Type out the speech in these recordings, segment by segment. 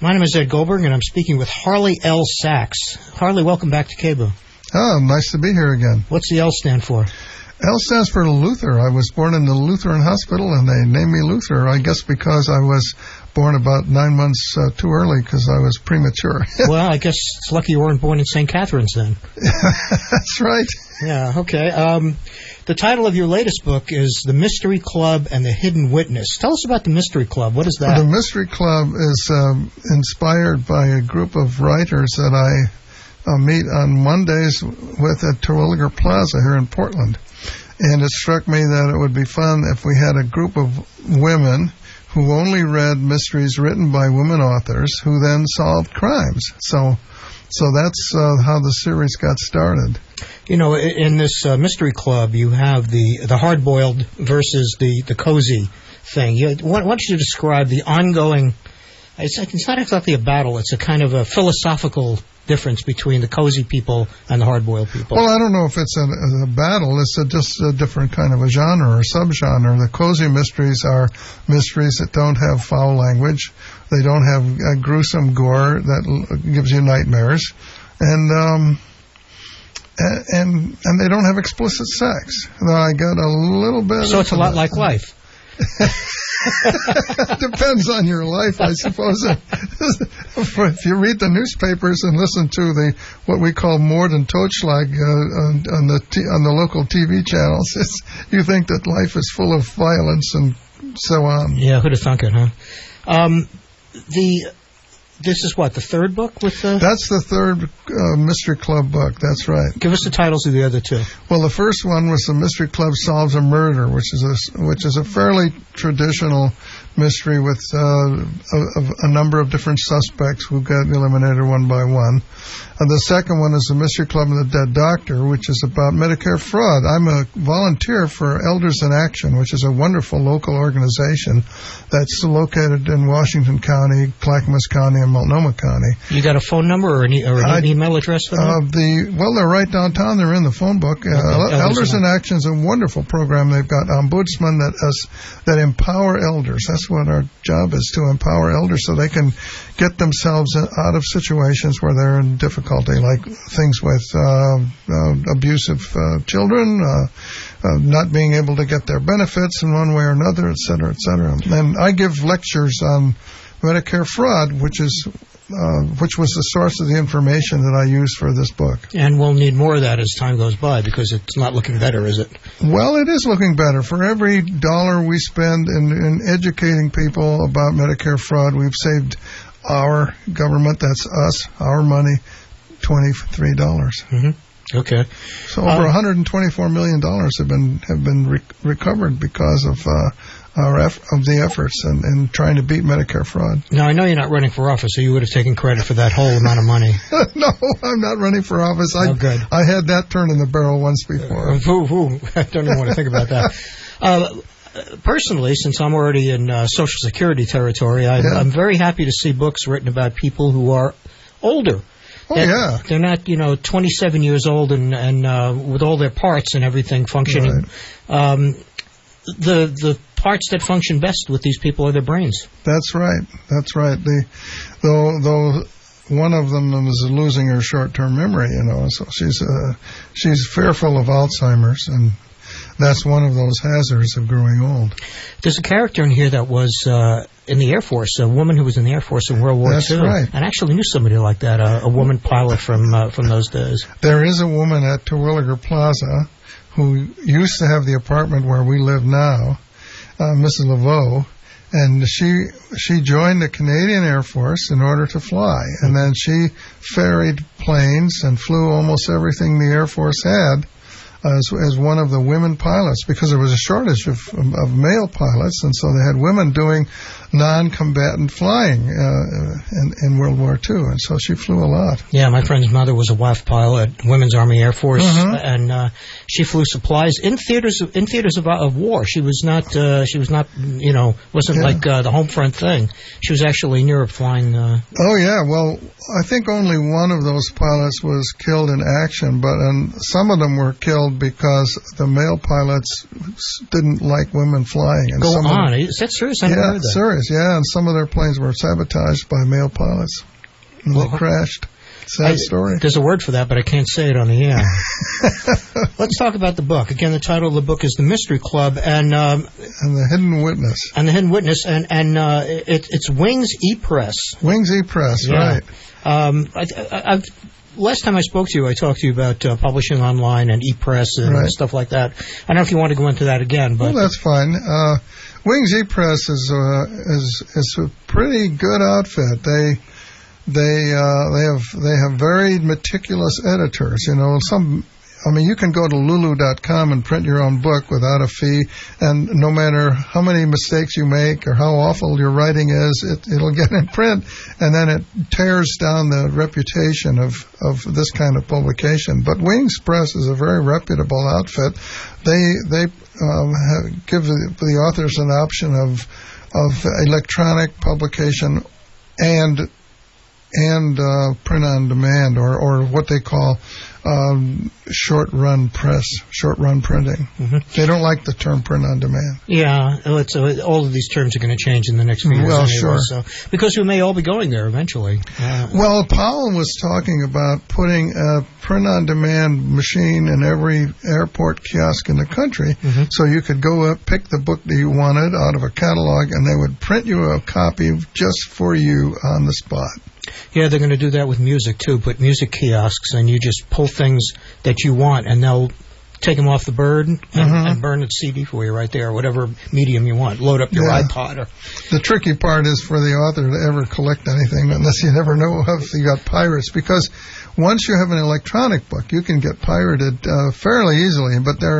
My name is Ed Goldberg, and I'm speaking with Harley L. Sachs. Harley, welcome back to KBOO. Oh, nice to be here again. What's the L stand for? L stands for Luther. I was born in the Lutheran hospital, and they named me Luther, I guess because I was born about 9 months too early because I was premature. Well, I guess it's lucky you weren't born in St. Catherine's then. That's right. Yeah, okay. The title of your latest book is The Mystery Club and the Hidden Witness. Tell us about the Mystery Club. What is that? The Mystery Club is inspired by a group of writers that I meet on Mondays with at Terwilliger Plaza here in Portland. And it struck me that it would be fun if we had a group of women who only read mysteries written by women authors who then solved crimes. So that's how the series got started. You know, in this Mystery Club, you have the hard-boiled versus the cozy thing. Why don't you describe the ongoing... It's not exactly a battle. It's a kind of a philosophical difference between the cozy people and the hard-boiled people. Well, I don't know if it's a battle. It's just a different kind of a genre or subgenre. The cozy mysteries are mysteries that don't have foul language. They don't have gruesome gore that gives you nightmares. And they don't have explicit sex. Now, I got a little bit... So it's a lot like life. Depends on your life, I suppose. If you read the newspapers and listen to what we call Mord and Totschlag on the local TV channels, you think that life is full of violence and so on. Yeah, who'd have thunk it, huh? This is what, the third book with the... That's the third Mystery Club book, that's right. Give us the titles of the other two. Well, the first one was The Mystery Club Solves a Murder, which is a fairly traditional mystery with a number of different suspects who got eliminated one by one. And the second one is The Mystery Club and the Dead Doctor, which is about Medicare fraud. I'm a volunteer for Elders in Action, which is a wonderful local organization that's located in Washington County, Clackamas County, and Multnomah County. You got a phone number or an email address for them? Well, they're right downtown. They're in the phone book. Elders in Action is a wonderful program. They've got ombudsmen that empower elders. That's what our job is, to empower elders so they can get themselves out of situations where they're in difficulty, like things with abusive children, not being able to get their benefits in one way or another, et cetera, et cetera. And I give lectures on Medicare fraud, which was the source of the information that I used for this book. And we'll need more of that as time goes by, because it's not looking better, is it? Well, it is looking better. For every dollar we spend in educating people about Medicare fraud, we've saved our government, that's us, our money, $23. Mm-hmm. Okay. So over $124 million have been recovered because of the efforts in trying to beat Medicare fraud. Now, I know you're not running for office, so you would have taken credit for that whole amount of money. No, I'm not running for office. Good. I had that turn in the barrel once before. I don't even want to think about that. Personally, since I'm already in Social Security territory, I'm very happy to see books written about people who are older. Oh, yeah. They're not, 27 years old and with all their parts and everything functioning. Right. The parts that function best with these people are their brains. That's right. That's right. Though one of them is losing her short-term memory, so she's fearful of Alzheimer's, and that's one of those hazards of growing old. There's a character in here that was in the Air Force, a woman who was in the Air Force in World War II. That's right. And actually knew somebody like that, a woman pilot from those days. There is a woman at Terwilliger Plaza who used to have the apartment where we live now, Mrs. Laveau, and she joined the Canadian Air Force in order to fly, and then she ferried planes and flew almost everything the Air Force had as one of the women pilots, because there was a shortage of male pilots, and so they had women doing non-combatant flying in World War II, and so she flew a lot. Yeah, my friend's mother was a WAF pilot, Women's Army Air Force, and she flew supplies in theaters of war. She was not wasn't like the home front thing. She was actually in Europe flying. Oh yeah, well, I think only one of those pilots was killed in action, but some of them were killed because the male pilots didn't like women flying. And Is that serious? I never heard that. Serious. stories, yeah, and some of their planes were sabotaged by male pilots. And they crashed. Sad story. There's a word for that, but I can't say it on the air. Let's talk about the book. Again, the title of the book is The Mystery Club, and The Hidden Witness. And The Hidden Witness, and it's Wings E-Press. Wings E-Press, yeah. Right. Last time I spoke to you, I talked to you about publishing online and e-press and stuff like that. I don't know if you want to go into that again, but well, that's fine. Wings E-Press is a pretty good outfit. They have very meticulous editors. You know, you can go to Lulu.com and print your own book without a fee, and no matter how many mistakes you make or how awful your writing is, it'll get in print, and then it tears down the reputation of this kind of publication. But Wings Press is a very reputable outfit. They give the authors an option of electronic publication and print on demand, or what they call short run printing. Mm-hmm. They don't like the term print on demand. Yeah, all of these terms are going to change in the next few years. Well, anyway, sure. So, because we may all be going there eventually. Well, Powell was talking about putting a print on demand machine in every airport kiosk in the country, mm-hmm. so you could go up, pick the book that you wanted out of a catalog, and they would print you a copy just for you on the spot. Yeah, they're going to do that with music, too. Put music kiosks, and you just pull things that you want, and they'll take them off the bird and burn the CD for you right there, or whatever medium you want. Load up your iPod. The tricky part is for the author to ever collect anything, unless you never know if you got pirates, because once you have an electronic book, you can get pirated fairly easily,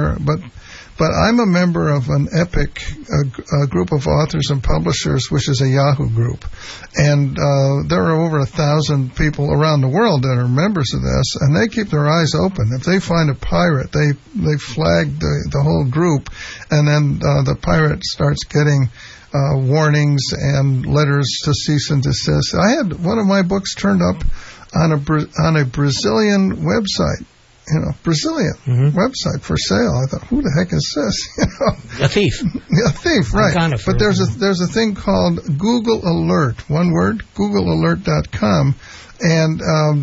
but I'm a member of an EPIC, a group of authors and publishers, which is a Yahoo group. And there are over 1,000 people around the world that are members of this, and they keep their eyes open. If they find a pirate, they flag the whole group, and then the pirate starts getting warnings and letters to cease and desist. I had one of my books turned up on a Brazilian website. Brazilian website for sale. I thought, who the heck is this? A thief. A thief, right. Kind of but there's a thing called Google Alert, one word, GoogleAlert.com, and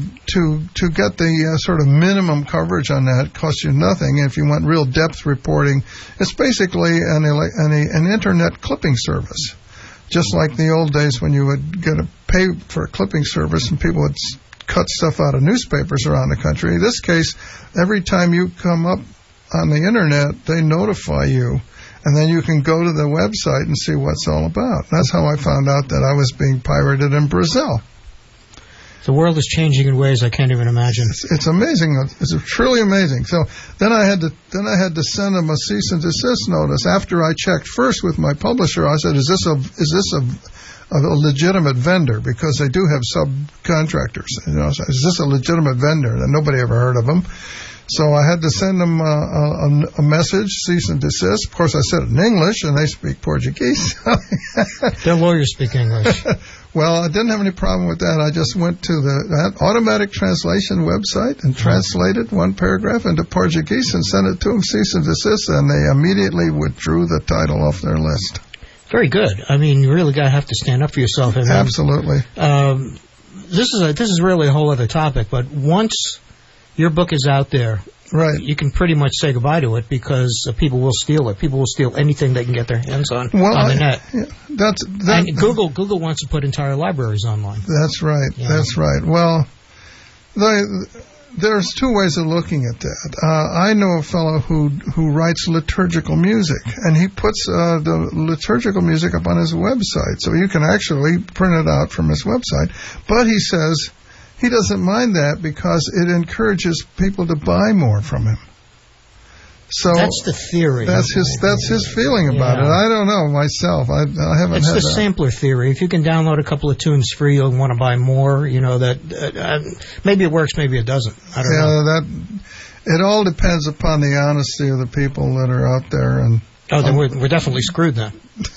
to get the sort of minimum coverage on that costs you nothing. If you want real depth reporting, it's basically an internet clipping service, just like the old days when you would pay for a clipping service and people would cut stuff out of newspapers around the country. In this case, every time you come up on the internet, they notify you, and then you can go to the website and see what it's all about. That's how I found out that I was being pirated in Brazil. The world is changing in ways I can't even imagine. It's amazing. It's truly amazing. So then I had to send them a cease and desist notice after I checked first with my publisher. I said, is this a legitimate vendor, because they do have subcontractors. So is this a legitimate vendor? And nobody ever heard of them. So I had to send them a message, cease and desist. Of course, I said it in English, and they speak Portuguese. Their lawyers speak English. Well, I didn't have any problem with that. I just went to that automatic translation website and translated one paragraph into Portuguese and sent it to them, cease and desist, and they immediately withdrew the title off their list. Very good. I mean, you really have to stand up for yourself. I mean, absolutely. This is really a whole other topic, but once your book is out there, right, you can pretty much say goodbye to it, because people will steal it. People will steal anything they can get their hands on the net. Yeah, and Google wants to put entire libraries online. That's right. Yeah. That's right. Well, there's two ways of looking at that. I know a fellow who writes liturgical music, and he puts the liturgical music up on his website, so you can actually print it out from his website. But he says he doesn't mind that because it encourages people to buy more from him. So that's the theory. That's his feeling about it. I don't know myself. I haven't. It's the sampler theory. If you can download a couple of tunes free, you'll want to buy more. That maybe it works, maybe it doesn't. I don't know. It all depends upon the honesty of the people that are out there. And then we're definitely screwed then.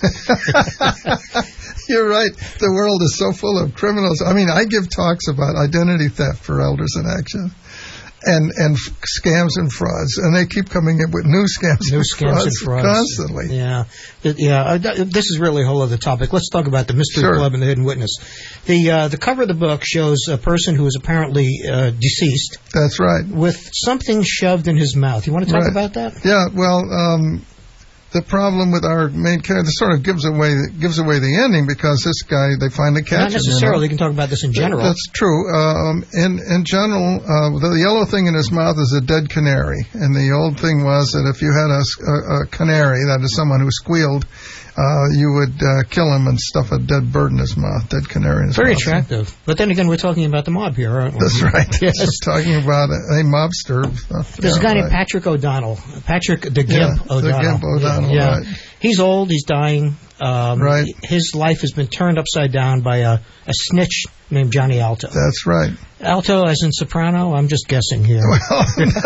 You're right. The world is so full of criminals. I mean, I give talks about identity theft for Elders in Action. and scams and frauds, and they keep coming in with new scams and frauds constantly. Yeah. This is really a whole other topic. Let's talk about the Mystery Club and the Hidden Witness. The cover of the book shows a person who is apparently deceased. That's right. With something shoved in his mouth. You want to talk about that? Yeah. Well, the problem with our main character sort of gives away the ending, because this guy, they finally catch him. Not necessarily. You can talk about this in general. That's true. In general, the yellow thing in his mouth is a dead canary. And the old thing was that if you had a canary, that is someone who squealed, you would kill him and stuff a dead bird in his mouth, dead canary in his mouth. Very attractive. But then again, we're talking about the mob here, aren't we? That's right. Yes. We're talking about a mobster. There's a guy named Patrick O'Donnell. Patrick the Gimp O'Donnell. The Gimp O'Donnell, yeah. right. He's old. He's dying. Right. His life has been turned upside down by a snitch named Johnny Alto. That's right. Alto as in soprano? I'm just guessing here. Well,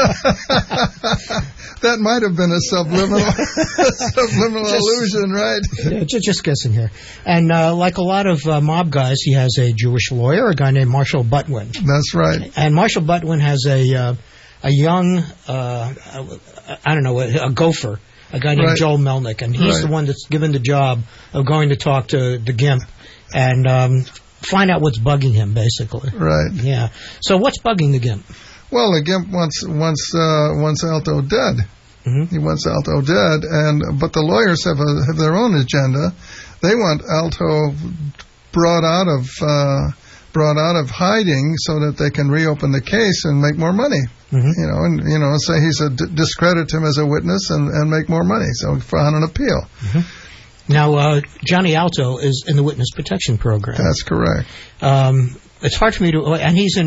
that might have been a subliminal allusion, right? Yeah, just guessing here. And like a lot of mob guys, he has a Jewish lawyer, a guy named Marshall Butwin. That's right. And Marshall Butwin has a young, a gopher, a guy named Joel Melnick, and he's the one that's given the job of going to talk to the Gimp and find out what's bugging him, basically. Right. Yeah. So what's bugging the Gimp? Well, the Gimp wants Alto dead. Mm-hmm. He wants Alto dead, but the lawyers have their own agenda. They want Alto brought out of hiding so that they can reopen the case and make more money. Mm-hmm. And say he's discredit him as a witness and make more money. So file an appeal. Mm-hmm. Now, Johnny Alto is in the Witness Protection Program. That's correct. It's hard for me to, and he's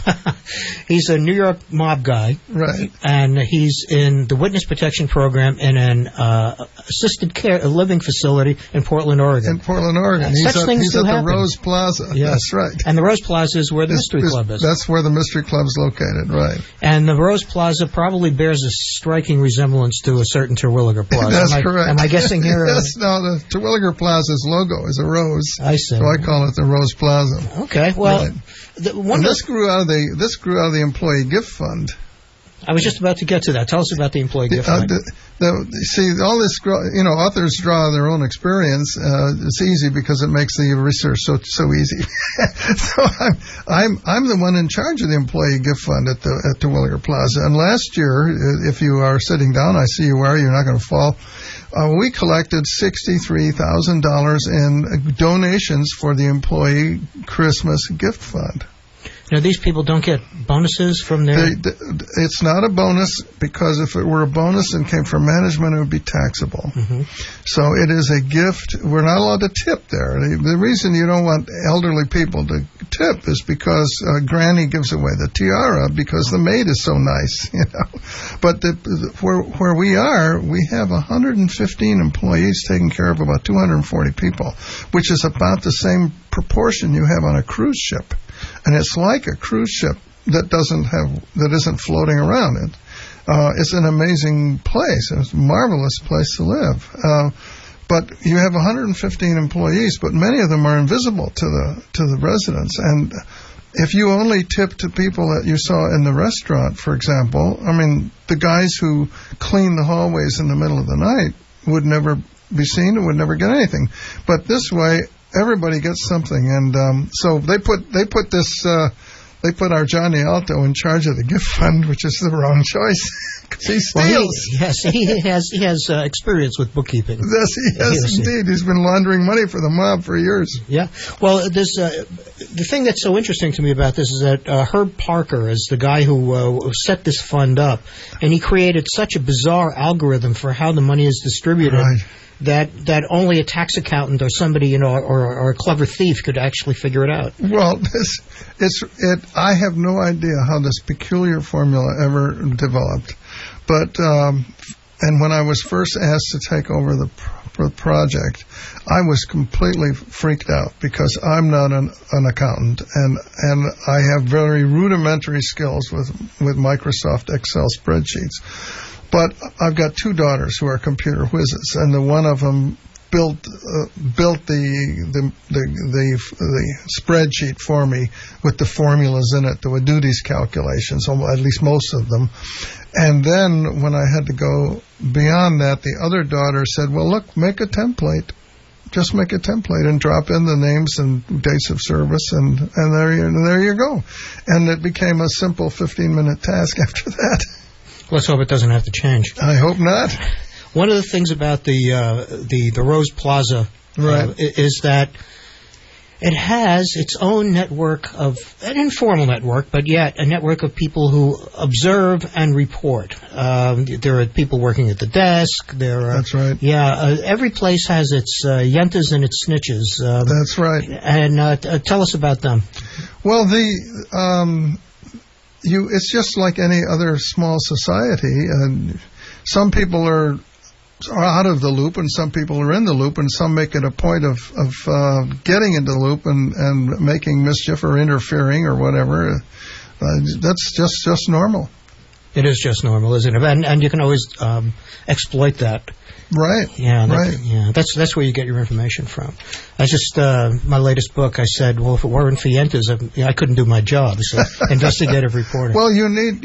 a New York mob guy, right? And he's in the Witness Protection Program in an assisted care living facility in Portland, Oregon. He's at the Rose Plaza. Yes. That's right. And the Rose Plaza is where the Mystery Club is. That's where the Mystery Club is located, right? And the Rose Plaza probably bears a striking resemblance to a certain Terwilliger Plaza. That's correct. Am I guessing here? Yes. No, the Terwilliger Plaza's logo is a rose. I see. So I call it the Rose Plaza. Okay. Well. Right. This grew out of the employee gift fund. I was just about to get to that. Tell us about the employee gift fund. See, all this, authors draw their own experience. It's easy because it makes the research so easy. So I'm the one in charge of the employee gift fund at the Terwilliger Plaza. And last year, if you are sitting down, I see you are. You're not going to fall. We collected $63,000 in donations for the employee Christmas gift fund. Now, these people don't get bonuses from their... It's not a bonus, because if it were a bonus and came from management, it would be taxable. Mm-hmm. So it is a gift. We're not allowed to tip there. The reason you don't want elderly people to tip is because Granny gives away the tiara because the maid is so nice, But where we are, we have 115 employees taking care of about 240 people, which is about the same proportion you have on a cruise ship. And it's like a cruise ship that isn't floating around. It's an amazing place. It's a marvelous place to live. But you have 115 employees, but many of them are invisible to the residents. And if you only tip to people that you saw in the restaurant, for example, the guys who clean the hallways in the middle of the night would never be seen and would never get anything. But this way, everybody gets something, and so they put our Johnny Alto in charge of the gift fund, which is the wrong choice because he steals. He has experience with bookkeeping. Yes, he has indeed. He's been laundering money for the mob for years. Yeah. Well, the thing that's so interesting to me about this is that Herb Parker is the guy who set this fund up, and he created such a bizarre algorithm for how the money is distributed. Right. That only a tax accountant or somebody, or a clever thief could actually figure it out. Well, I have no idea how this peculiar formula ever developed, but and when I was first asked to take over the project, I was completely freaked out because I'm not an accountant, and I have very rudimentary skills with Microsoft Excel spreadsheets. But I've got two daughters who are computer whizzes, and the one of them built the spreadsheet for me with the formulas in it that would do these calculations, at least most of them. And then when I had to go beyond that, the other daughter said, well, look, make a template. Just make a template and drop in the names and dates of service, and there you go. And it became a simple 15-minute task after that. Let's hope it doesn't have to change. I hope not. One of the things about the Rose Plaza is that it has its own network of an informal network, but yet a network of people who observe and report. There are people working at the desk. That's right. Yeah, every place has its yentas and its snitches. That's right. And tell us about them. Well, it's just like any other small society, and some people are out of the loop, and some people are in the loop, and some make it a point of getting into the loop and making mischief or interfering or whatever. That's just normal. It is just normal, isn't it? And you can always exploit that. Right. Yeah. Right. Yeah. That's where you get your information from. I just my latest book. I said, well, if it weren't for yentas, I couldn't do my job. So investigative reporting. Well, you need.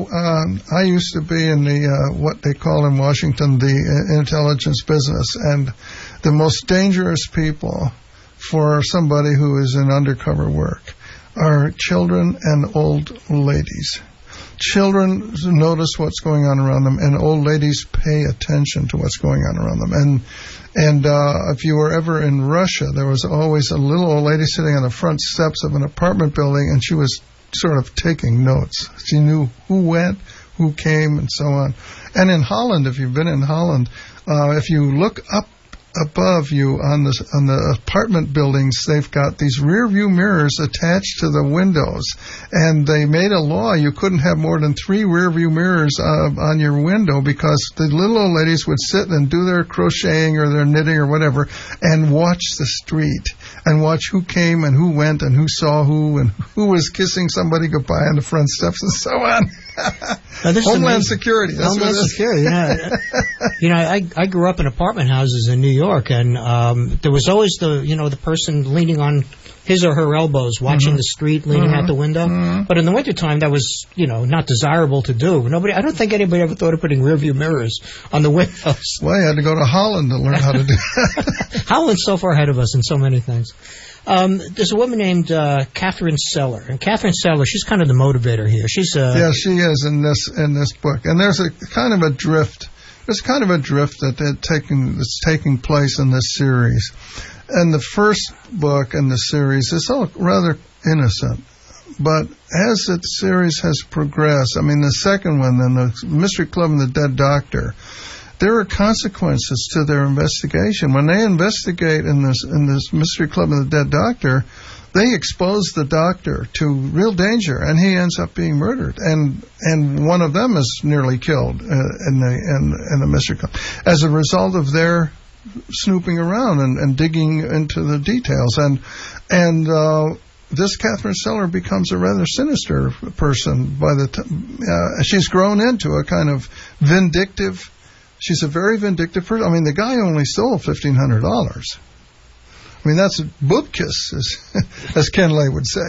I used to be in the what they call in Washington the intelligence business, and the most dangerous people for somebody who is in undercover work are children and old ladies. Children notice what's going on around them, and old ladies pay attention to what's going on around them. And if you were ever in Russia, there was always a little old lady sitting on the front steps of an apartment building, and she was sort of taking notes. She knew who went, who came, and so on. And in Holland, if you've been in Holland, if you look up above you on the apartment buildings, they've got these rear view mirrors attached to the windows, and they made a law you couldn't have more than 3 rear view mirrors on your window, because the little old ladies would sit and do their crocheting or their knitting or whatever and watch the street and watch who came and who went and who saw who and who was kissing somebody goodbye on the front steps and so on. Homeland Security. That's Homeland Security. Yeah. I grew up in apartment houses in New York, and there was always the person leaning on his or her elbows, watching the street, leaning out the window. Mm-hmm. But in the wintertime, that was not desirable to do. I don't think anybody ever thought of putting rearview mirrors on the windows. Well, you had to go to Holland to learn how to do that. Holland's so far ahead of us in so many things. There's a woman named Catherine Seller, and Catherine Seller, she's kind of the motivator here. Yeah, she is in this book, and there's a kind of a drift. There's kind of a drift that's taking place in this series. And the first book in the series is all rather innocent, but as the series has progressed, the second one, then the Mystery Club and the Dead Doctor, there are consequences to their investigation. When they investigate in this Mystery Club and the Dead Doctor, they expose the doctor to real danger, and he ends up being murdered. And one of them is nearly killed in the Mystery Club as a result of their snooping around and digging into the details. And this Catherine Seller becomes a rather sinister person by the time she's grown into a kind of vindictive. She's a very vindictive person. The guy only stole $1,500. That's a bupkis, as Ken Lay would say.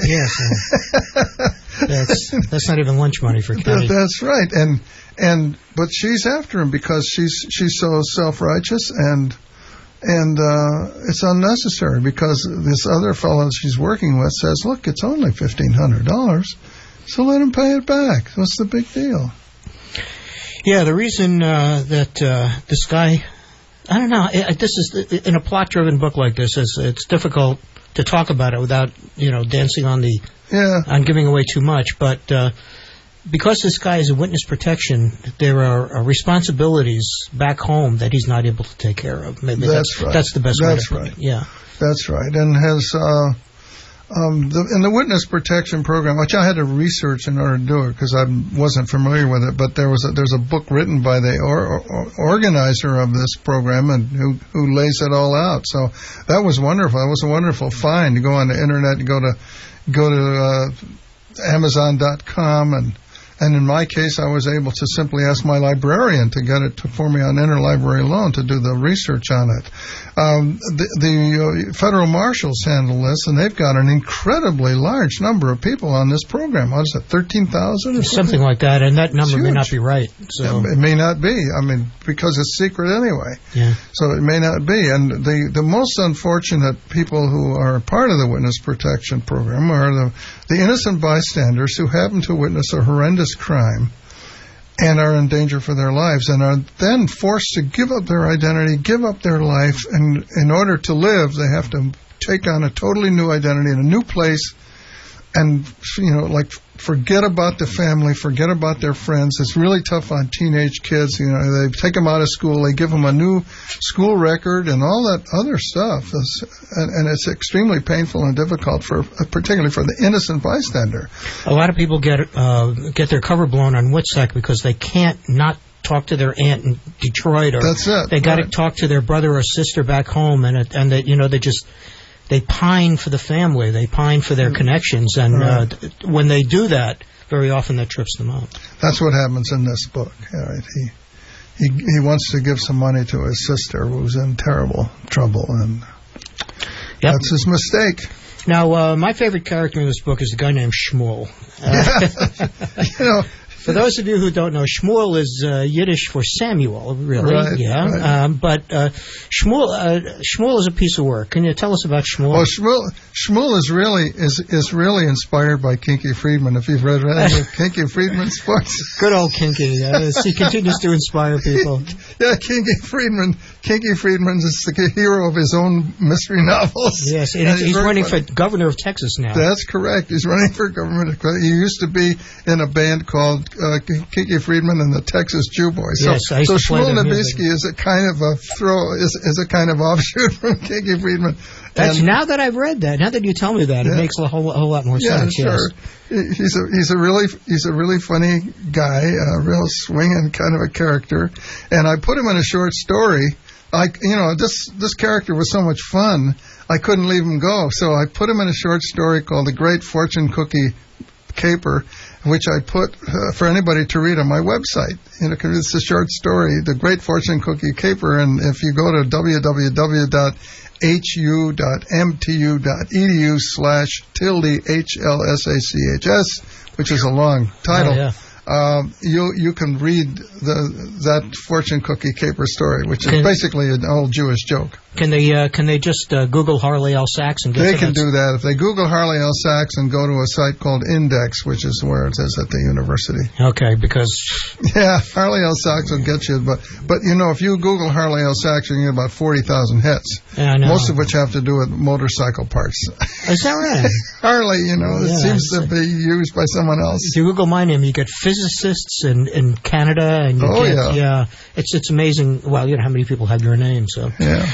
Yes, that's not even lunch money for Kenny. That's right, but she's after him because she's so self-righteous, and it's unnecessary, because this other fellow she's working with says, "Look, it's only $1,500, so let him pay it back. What's the big deal?" Yeah, the reason that this guy, I don't know, this is in a plot-driven book like this, it's difficult to talk about it without dancing on on giving away too much. But because this guy is a witness protection, there are responsibilities back home that he's not able to take care of. Maybe that's right. That's the best way to put it. Yeah, that's right. And has in the witness protection program, which I had to research in order to do it because I wasn't familiar with it, but there's a book written by the organizer of this program and who lays it all out. So that was wonderful. That was a wonderful find. You go on the internet, you go to Amazon.com And in my case, I was able to simply ask my librarian to get it for me on interlibrary loan to do the research on it. The federal marshals handle this, and they've got an incredibly large number of people on this program. What is it, 13,000 or something like that? And that number may not be right. So it may not be. I mean, because it's secret anyway. Yeah. So it may not be. And the most unfortunate people who are part of the witness protection program are the innocent bystanders who happen to witness a horrendous crime and are in danger for their lives and are then forced to give up their identity, give up their life, and in order to live, they have to take on a totally new identity in a new place and, like forget about the family, forget about their friends. It's really tough on teenage kids. They take them out of school, they give them a new school record and all that other stuff. And it's extremely painful and difficult particularly for the innocent bystander. A lot of people get their cover blown on WITSEC because they can't not talk to their aunt in Detroit, or that's it. They got to talk to their brother or sister back home, and they pine for the family. They pine for their connections, and when they do that, very often that trips them up. That's what happens in this book. Right? He wants to give some money to his sister who's in terrible trouble, and that's his mistake. Now, my favorite character in this book is a guy named Shmuel. For those of you who don't know, Shmuel is Yiddish for Samuel, really. Right, yeah. Right. But Shmuel is a piece of work. Can you tell us about Shmuel? Well, Shmuel is really inspired by Kinky Friedman. If you've read any of Kinky Friedman's books, good old Kinky. He continues to inspire people. Yeah, Kinky Friedman is the hero of his own mystery novels. Yes, and he's running for governor of Texas now. That's correct. He's running for governor. He used to be in a band called Kinky Friedman and the Texas Jew Boys. So Shmuel Nabisky is a kind of offshoot from Kinky Friedman. Now that I've read that, now that you tell me that, it makes a whole lot more sense. Sure. Yes. He's a really funny guy, a real swinging kind of a character, and I put him in a short story. This character was so much fun, I couldn't leave him go, so I put him in a short story called The Great Fortune Cookie Caper, which I put for anybody to read on my website. It's a short story, The Great Fortune Cookie Caper, and if you go to www.hu.mtu.edu/HLSACHS, which is a long title, you can read that fortune cookie caper story, which is basically an old Jewish joke. Can they just Google Harley L. Sachs and get They can do that. If they Google Harley L. Sachs and go to a site called Index, which is where it is at the university. Okay, because... Yeah, Harley L. Sachs will get you. But if you Google Harley L. Sachs, you get about 40,000 hits. Yeah, I know. Most of which have to do with motorcycle parts. Is that right? Harley, it seems to be used by someone else. If you Google my name, you get physicists in Canada. And it's amazing. Well, how many people have your name, so... Yeah.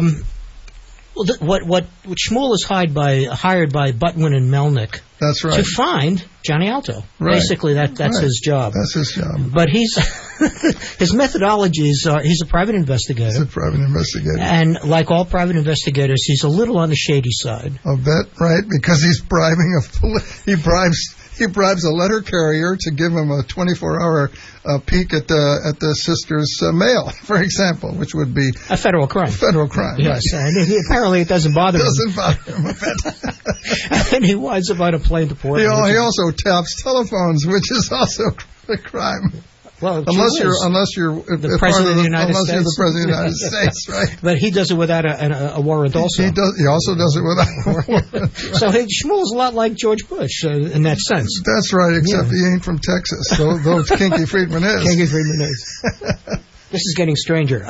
What Shmuel is hired by Butwin and Melnick. That's right. To find Johnny Alto. Right. Basically, that's his job. That's his job. But his methodologies are, he's a private investigator. He's a private investigator. And like all private investigators, he's a little on the shady side. I'll bet, right? Because he's bribing he bribes a letter carrier to give him a 24-hour peek at the sister's mail, for example, which would be a federal crime. right. Yes, and apparently it doesn't bother him. Doesn't bother him a bit. And he winds up on a plane to Portland. He also taps telephones, which is also a crime. Well, unless you're the president of the United States. You're the president of the United States, right? But he does it without a warrant also. He also does it without a warrant. Right. So Shmuel's a lot like George Bush in that sense. That's right, except he ain't from Texas, though Kinky Friedman is. Kinky Friedman is. This is getting stranger.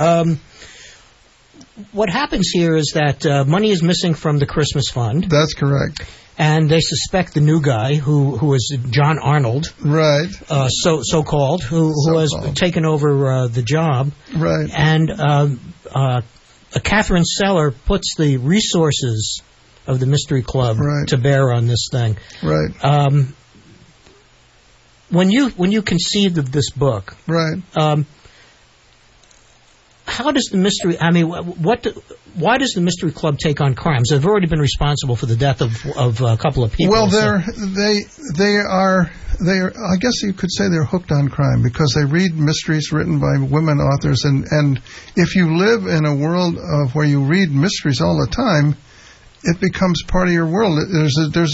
What happens here is that money is missing from the Christmas fund. That's correct. And they suspect the new guy, who is John Arnold, right? So-called, who has taken over the job, right? And Catherine Seller puts the resources of the Mystery Club to bear on this thing, right? When you conceived of this book, right? how does the mystery? I mean, why does the Mystery Club take on crimes? They've already been responsible for the death of a couple of people. Well, they are. I guess you could say they're hooked on crime because they read mysteries written by women authors, and if you live in a world of where you read mysteries all the time, it becomes part of your world. There's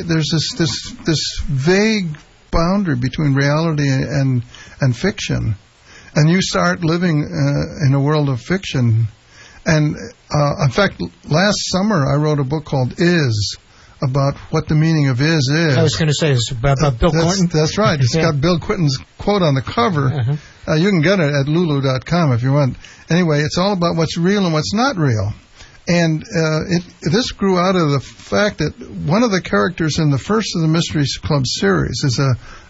this vague boundary between reality and fiction, and you start living in a world of fiction. And in fact, last summer I wrote a book called Is, about what the meaning of is. I was going to say, it's about Bill Clinton. That's right. It's got Bill Clinton's quote on the cover. Uh-huh. You can get it at lulu.com if you want. Anyway, it's all about what's real and what's not real. And this grew out of the fact that one of the characters in the first of the Mysteries Club series is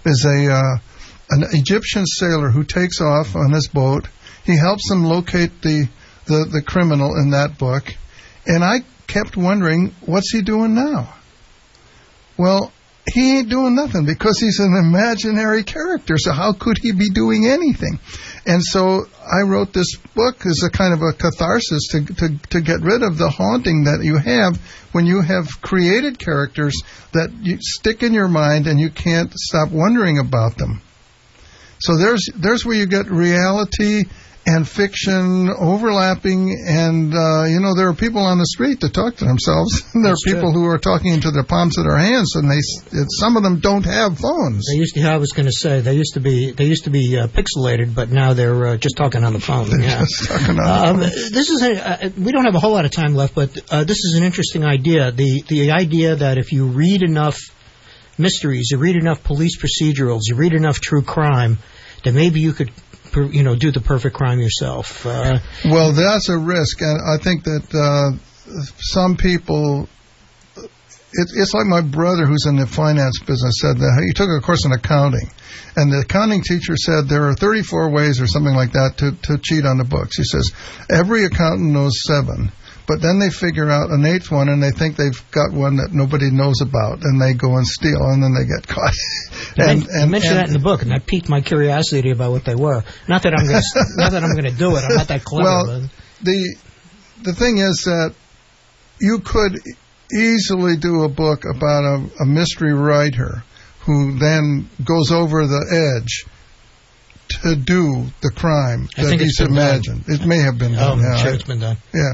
an Egyptian sailor who takes off on his boat. He helps them locate the criminal in that book. And I kept wondering, what's he doing now? Well, he ain't doing nothing because he's an imaginary character, so how could he be doing anything? And so I wrote this book as a kind of a catharsis to get rid of the haunting that you have when you have created characters that you stick in your mind and you can't stop wondering about them. So there's where you get reality and fiction overlapping, and there are people on the street that talk to themselves. There are people who are talking into their palms of their hands, and some of them don't have phones. They used to be pixelated, but now they're just talking on the phone. Yeah. Just talking on the phone. This is we don't have a whole lot of time left, but this is an interesting idea. The idea that if you read enough mysteries, you read enough police procedurals, you read enough true crime, that maybe you could do the perfect crime yourself. Well, that's a risk, and I think that some people. It's like my brother, who's in the finance business, said that he took a course in accounting, and the accounting teacher said there are 34 ways or something like that to cheat on the books. He says every accountant knows 7. But then they figure out an 8th one, and they think they've got one that nobody knows about, and they go and steal, and then they get caught. You mentioned that in the book, and that piqued my curiosity about what they were. Not that I'm going to do it. I'm not that clever. Well, the thing is that you could easily do a book about a mystery writer who then goes over the edge to do the crime that he's imagined. It may have been done. I'm sure it's been done. Yeah.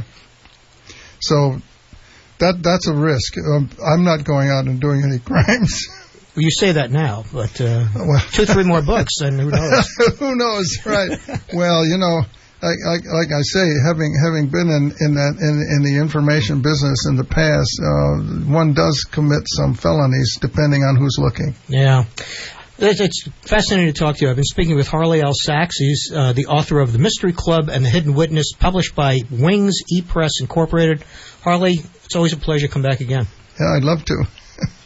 So that's a risk. I'm not going out and doing any crimes. Well, you say that now, but 2-3 more books, and who knows? Who knows, right? Well, like I say, having been in the information business in the past, one does commit some felonies depending on who's looking. Yeah. It's fascinating to talk to you. I've been speaking with Harley L. Sachs. He's the author of The Mystery Club and The Hidden Witness, published by Wings ePress Incorporated. Harley, it's always a pleasure to come back again. Yeah, I'd love to.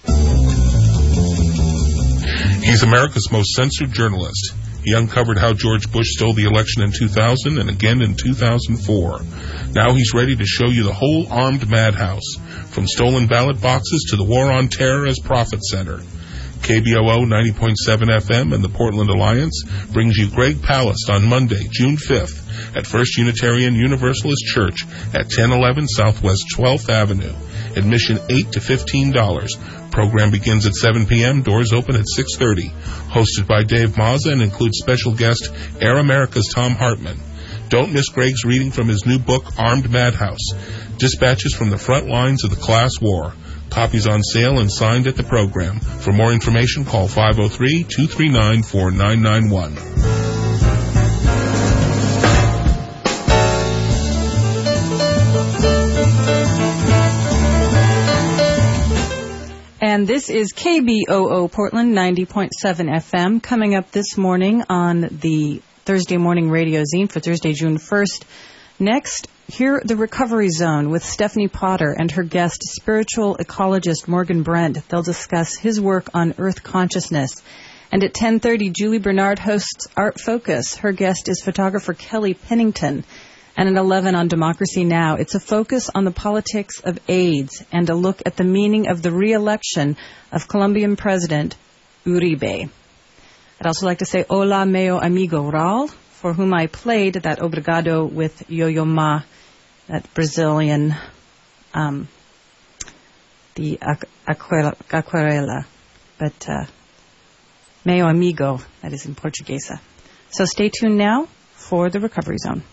He's America's most censored journalist. He uncovered how George Bush stole the election in 2000 and again in 2004. Now he's ready to show you the whole armed madhouse, from stolen ballot boxes to the war on terror as profit center. KBOO 90.7 FM and the Portland Alliance brings you Greg Palast on Monday, June 5th at First Unitarian Universalist Church at 1011 Southwest 12th Avenue. Admission $8 to $15. Program begins at 7 p.m., doors open at 6:30. Hosted by Dave Mazza and includes special guest Air America's Tom Hartman. Don't miss Greg's reading from his new book, Armed Madhouse, Dispatches from the Front Lines of the Class War. Copies on sale and signed at the program. For more information, call 503-239-4991. And this is KBOO Portland 90.7 FM. Coming up this morning on the Thursday Morning Radio Zine for Thursday, June 1st. Next, hear The Recovery Zone with Stephanie Potter and her guest, spiritual ecologist Morgan Brent. They'll discuss his work on Earth consciousness. And at 10:30, Julie Bernard hosts Art Focus. Her guest is photographer Kelly Pennington. And at 11 on Democracy Now!, it's a focus on the politics of AIDS and a look at the meaning of the re-election of Colombian President Uribe. I'd also like to say hola, meo amigo Raul, for whom I played that Obrigado with Yo-Yo Ma, that Brazilian, the Aquarela, but Meu Amigo, that is in Portuguesa. So stay tuned now for the Recovery Zone.